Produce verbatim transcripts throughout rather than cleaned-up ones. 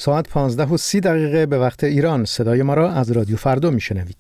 ساعت پانزده و سی دقیقه به وقت ایران. صدای ما را از رادیو فردا میشنوید.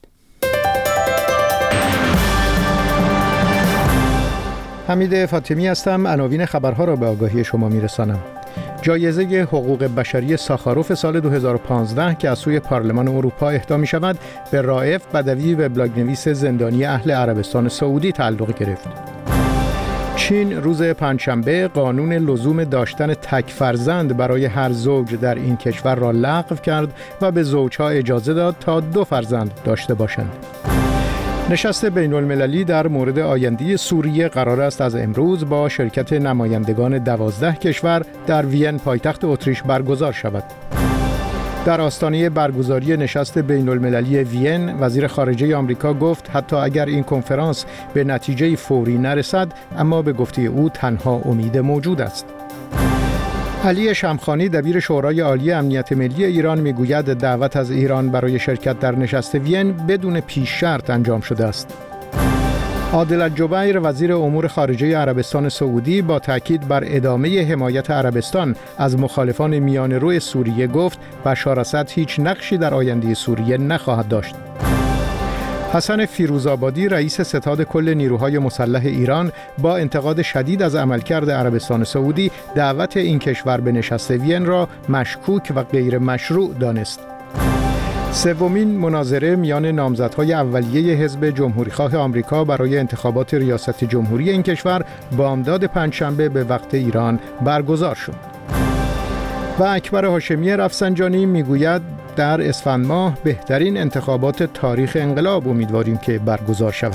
حمید فاطمی هستم. عناوین خبرها را به آگاهی شما میرسانم. جایزه حقوق بشری ساخاروف سال دو هزار و پانزده که از سوی پارلمان اروپا اهدا می شود به رائف بدوی وبلاگ‌نویس زندانی اهل عربستان سعودی تعلق گرفت. چین روز پنجشنبه قانون لزوم داشتن تک فرزند برای هر زوج در این کشور را لغو کرد و به زوجها اجازه داد تا دو فرزند داشته باشند. نشست بین المللی در مورد آینده سوریه قرار است از امروز با شرکت نمایندگان دوازده کشور در وین پایتخت اتریش برگزار شود. در آستانه برگزاری نشست بین المللی وین، وزیر خارجه آمریکا گفت حتی اگر این کنفرانس به نتیجه فوری نرسد، اما به گفته او تنها امید موجود است. علی شمخانی دبیر شورای عالی امنیت ملی ایران میگوید دعوت از ایران برای شرکت در نشست وین بدون پیش شرط انجام شده است. عادل الجبیر وزیر امور خارجه عربستان سعودی با تاکید بر ادامه حمایت عربستان از مخالفان میان رو سوریه گفت بشار اسد هیچ نقشی در آینده سوریه نخواهد داشت. حسن فیروزآبادی رئیس ستاد کل نیروهای مسلح ایران با انتقاد شدید از عملکرد عربستان سعودی دعوت این کشور به نشست وین را مشکوک و غیر مشروع دانست. سومین مناظره میان نامزدهای اولیه حزب جمهوریخواه آمریکا برای انتخابات ریاست جمهوری این کشور بامداد پنجشنبه به وقت ایران برگزار شد. و اکبر هاشمی رفسنجانی میگوید در اسفند ماه بهترین انتخابات تاریخ انقلاب امیدواریم که برگزار شود.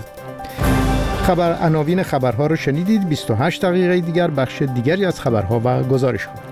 خبر عناوین خبرها رو شنیدید. بیست و هشت دقیقه دیگر بخش دیگری از خبرها و گزارش‌ها.